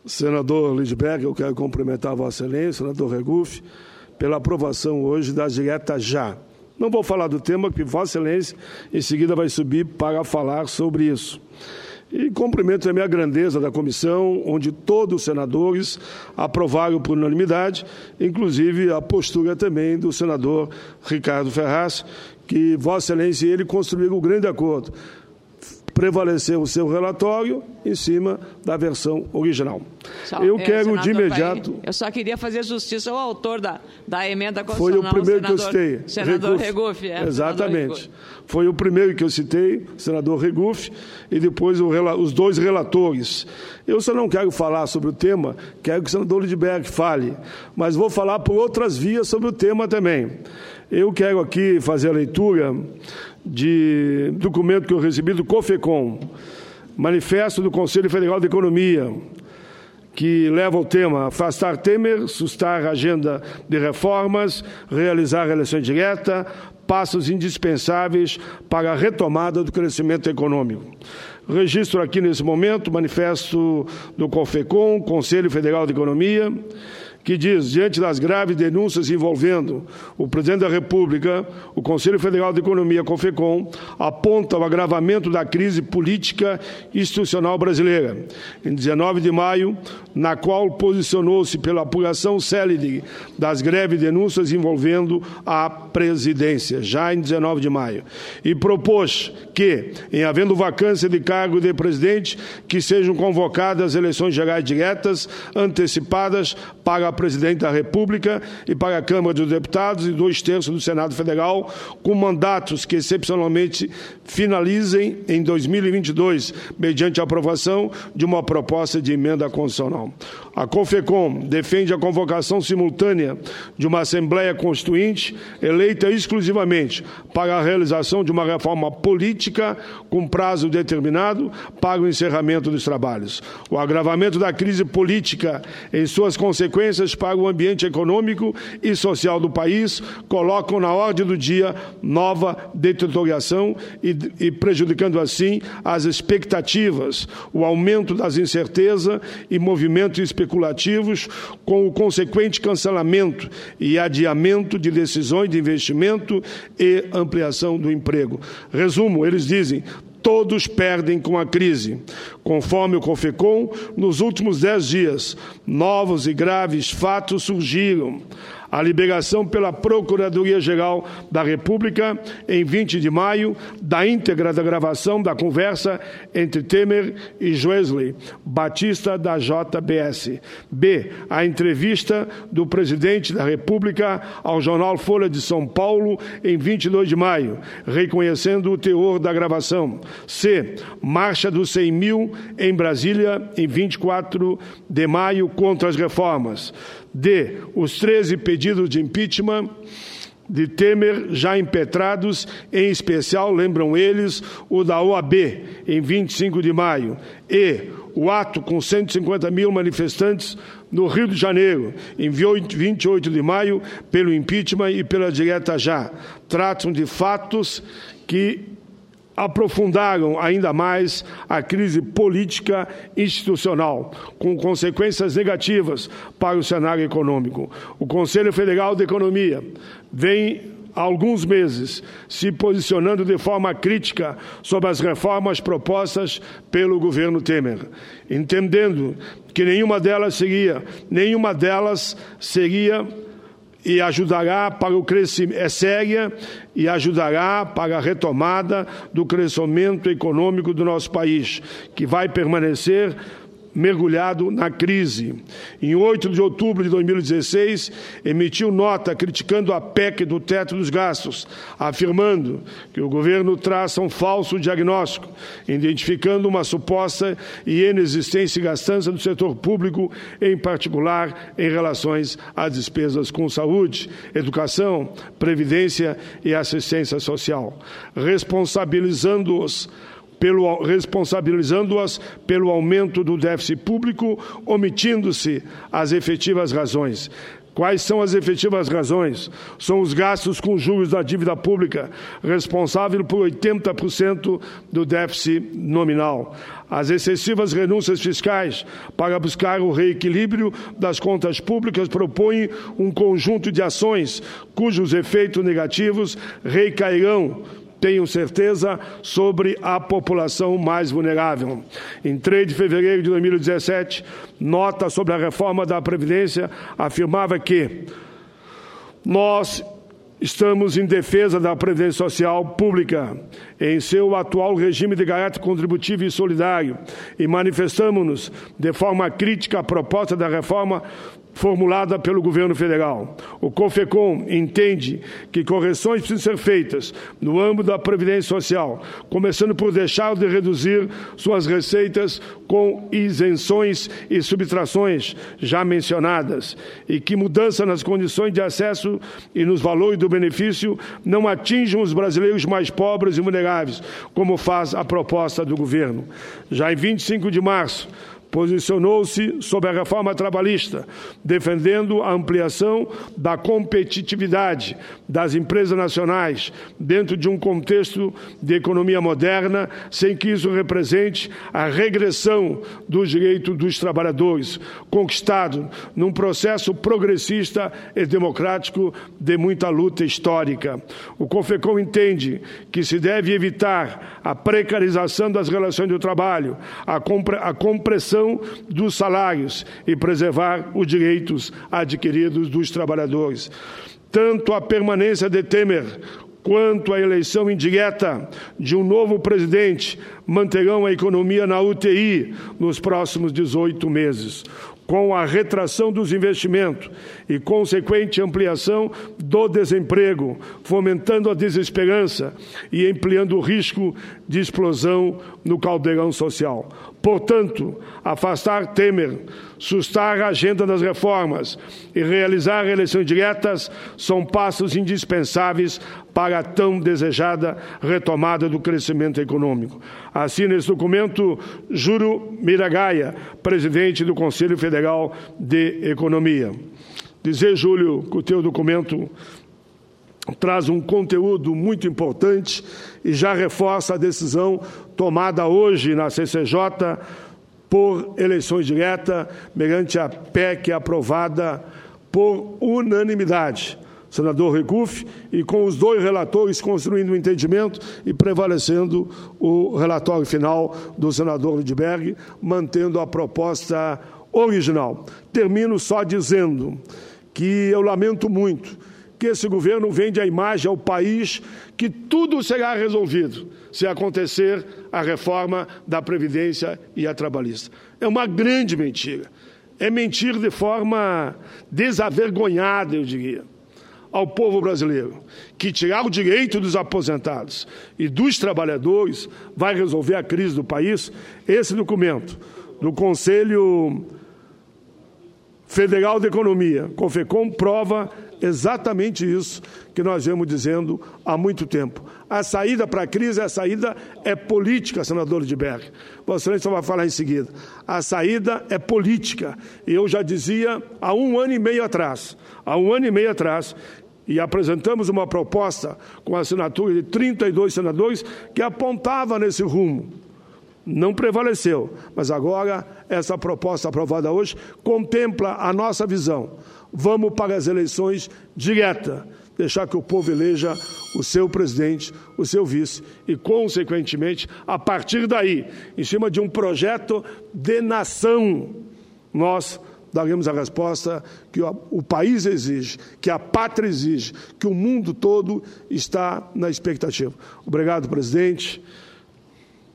Senador Lindbergh, eu quero cumprimentar a Vossa Excelência, senador Regufe, pela aprovação hoje da direta já. Não vou falar do tema, porque Vossa Excelência em seguida vai subir para falar sobre isso. E cumprimento também a grandeza da comissão, onde todos os senadores aprovaram por unanimidade, inclusive a postura também do senador Ricardo Ferraz, que Vossa Excelência e ele construíram um grande acordo. Prevaleceu o seu relatório em cima da versão original. Eu quero de imediato... Eu só queria fazer justiça ao autor da emenda constitucional. Foi o primeiro que eu citei. Senador Regufe. Exatamente. Foi o primeiro que eu citei, senador Regufe, e depois os dois relatores. Eu só não quero falar sobre o tema, quero que o senador Lindbergh fale, mas vou falar por outras vias sobre o tema também. Eu quero aqui fazer a leitura de documento que eu recebi do COFECOM, Manifesto do Conselho Federal de Economia, que leva o tema afastar Temer, sustar a agenda de reformas, realizar a eleição direta, passos indispensáveis para a retomada do crescimento econômico. Registro aqui nesse momento o manifesto do COFECOM, Conselho Federal de Economia, que diz, diante das graves denúncias envolvendo o presidente da República, o Conselho Federal de Economia, COFECOM, aponta o agravamento da crise política e institucional brasileira. Em 19 de maio, na qual posicionou-se pela apuração célere das greves denúncias envolvendo a presidência, já em 19 de maio, e propôs que, em havendo vacância de cargo de presidente, que sejam convocadas eleições gerais diretas, antecipadas para a presidente da República e para a Câmara dos Deputados e 2/3 do Senado Federal, com mandatos que excepcionalmente finalizem em 2022, mediante a aprovação de uma proposta de emenda constitucional. A COFECOM defende a convocação simultânea de uma Assembleia Constituinte eleita exclusivamente para a realização de uma reforma política com prazo determinado para o encerramento dos trabalhos. O agravamento da crise política em suas consequências para o ambiente econômico e social do país colocam na ordem do dia nova deterioração e prejudicando assim as expectativas, o aumento das incertezas e movimentos especulativos, com o consequente cancelamento e adiamento de decisões de investimento e ampliação do emprego. Resumo, eles dizem: todos perdem com a crise. Conforme o COFECOM, nos últimos 10 dias, novos e graves fatos surgiram. A liberação pela Procuradoria-Geral da República, em 20 de maio, da íntegra da gravação da conversa entre Temer e Joesley Batista, da JBS. B. A entrevista do presidente da República ao jornal Folha de São Paulo, em 22 de maio, reconhecendo o teor da gravação. C. Marcha dos 100 mil em Brasília, em 24 de maio, contra as reformas. D. Os 13 pedidos de impeachment de Temer já impetrados, em especial, lembram eles, o da OAB, em 25 de maio. E. O ato com 150 mil manifestantes no Rio de Janeiro, em 28 de maio, pelo impeachment e pela direta já. Tratam de fatos que aprofundaram ainda mais a crise política institucional, com consequências negativas para o cenário econômico. O Conselho Federal de Economia vem há alguns meses se posicionando de forma crítica sobre as reformas propostas pelo governo Temer, entendendo que nenhuma delas seria e ajudará para o crescimento, é séria e ajudará para a retomada do crescimento econômico do nosso país, que vai permanecer mergulhado na crise. Em 8 de outubro de 2016, emitiu nota criticando a PEC do teto dos gastos, afirmando que o governo traça um falso diagnóstico, identificando uma suposta e inexistente gastança do setor público, em particular em relações às despesas com saúde, educação, previdência e assistência social, responsabilizando-as pelo aumento do déficit público, omitindo-se as efetivas razões. Quais são as efetivas razões? São os gastos com juros da dívida pública, responsável por 80% do déficit nominal. As excessivas renúncias fiscais para buscar o reequilíbrio das contas públicas propõem um conjunto de ações cujos efeitos negativos recairão, tenho certeza, sobre a população mais vulnerável. Em 3 de fevereiro de 2017, nota sobre a reforma da Previdência afirmava que nós estamos em defesa da Previdência Social pública em seu atual regime de caráter contributivo e solidário e manifestamos-nos de forma crítica à proposta da reforma formulada pelo governo federal. O CONFECOM entende que correções precisam ser feitas no âmbito da Previdência Social, começando por deixar de reduzir suas receitas com isenções e subtrações já mencionadas, e que mudança nas condições de acesso e nos valores do benefício não atinjam os brasileiros mais pobres e vulneráveis, como faz a proposta do governo. Já em 25 de março, posicionou-se sobre a reforma trabalhista, defendendo a ampliação da competitividade das empresas nacionais dentro de um contexto de economia moderna, sem que isso represente a regressão dos direitos dos trabalhadores, conquistado num processo progressista e democrático de muita luta histórica. O CONFECOM entende que se deve evitar a precarização das relações de trabalho, a compressão dos salários e preservar os direitos adquiridos dos trabalhadores. Tanto a permanência de Temer quanto a eleição indireta de um novo presidente manterão a economia na UTI nos próximos 18 meses. Com a retração dos investimentos e consequente ampliação do desemprego, fomentando a desesperança e ampliando o risco de explosão no caldeirão social. Portanto, afastar Temer, sustar a agenda das reformas e realizar eleições diretas são passos indispensáveis para a tão desejada retomada do crescimento econômico. Assina esse documento Júlio Miragaia, presidente do Conselho Federal de Economia. Dizer, Júlio, que o teu documento traz um conteúdo muito importante e já reforça a decisão tomada hoje na CCJ por eleições diretas, mediante a PEC aprovada por unanimidade. Senador Regufe, e com os dois relatores construindo um entendimento e prevalecendo o relatório final do senador Lindbergh, mantendo a proposta original. Termino só dizendo que eu lamento muito que esse governo vende a imagem ao país que tudo será resolvido se acontecer a reforma da Previdência e a trabalhista. É uma grande mentira. É mentir de forma desavergonhada, eu diria, ao povo brasileiro, que tirar o direito dos aposentados e dos trabalhadores vai resolver a crise do país. Esse documento do Conselho Federal de Economia, CONFECOM, prova exatamente isso que nós vemos dizendo há muito tempo. A saída para a crise, a saída é política, senador Lindbergh. Vossa Excelência vai falar em seguida. A saída é política. E eu já dizia há um ano e meio atrás, e apresentamos uma proposta com a assinatura de 32 senadores que apontava nesse rumo. Não prevaleceu, mas agora essa proposta aprovada hoje contempla a nossa visão. Vamos para as eleições diretas, deixar que o povo eleja o seu presidente, o seu vice e, consequentemente, a partir daí, em cima de um projeto de nação, nós daremos a resposta que o país exige, que a pátria exige, que o mundo todo está na expectativa. Obrigado, presidente.